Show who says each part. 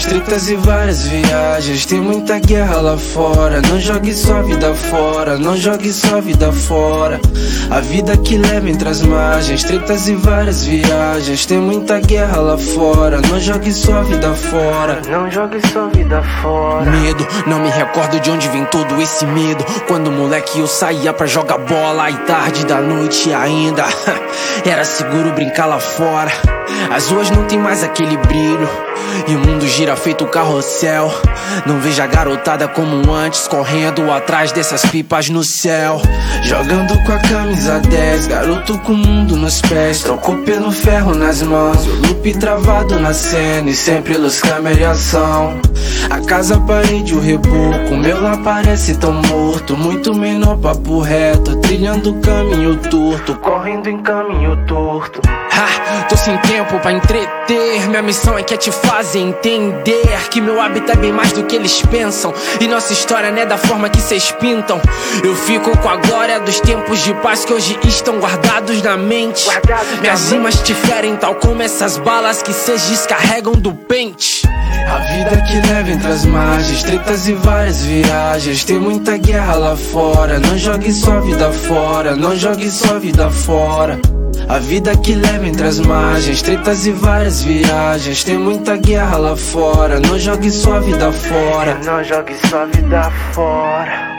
Speaker 1: tretas e várias viagens. Tem muita guerra lá fora. Não jogue sua vida fora, não jogue sua vida fora. A vida que leva entre as margens, tretas e várias viagens. Tem muita guerra lá fora. Não jogue sua vida fora, não jogue sua vida fora.
Speaker 2: Medo, não me recordo de onde vem todo esse medo. Quando moleque eu saía pra jogar bola, e tarde da noite ainda era seguro brincar lá fora. As ruas não tem mais aquele brilho e o mundo gira feito carrossel. Não vejo a garotada como antes, correndo atrás dessas pipas no céu.
Speaker 1: Jogando com a camisa 10, garoto com o mundo nos pés. Trocou pelo ferro nas mãos, o loop travado na cena e sempre luz, câmera e ação. A casa, a parede, o reboco, o meu lá parece tão morto. Muito menor, papo reto, trilhando caminho torto, correndo em caminho torto.
Speaker 2: Tô sem tempo pra entreter. Minha missão é que é te fazer entender que meu hábito é bem mais do que eles pensam, e nossa história não é da forma que cês pintam. Eu fico com a glória dos tempos de paz que hoje estão guardados na mente. Minhas rimas te ferem tal como essas balas que cês descarregam do pente.
Speaker 1: A vida que leva entre as margens, tretas e várias viagens. Tem muita guerra lá fora. Não jogue sua vida fora, não jogue sua vida fora. A vida que leva entre as margens, tretas e várias viagens. Tem muita guerra lá fora. Não jogue sua vida fora, não jogue sua vida fora.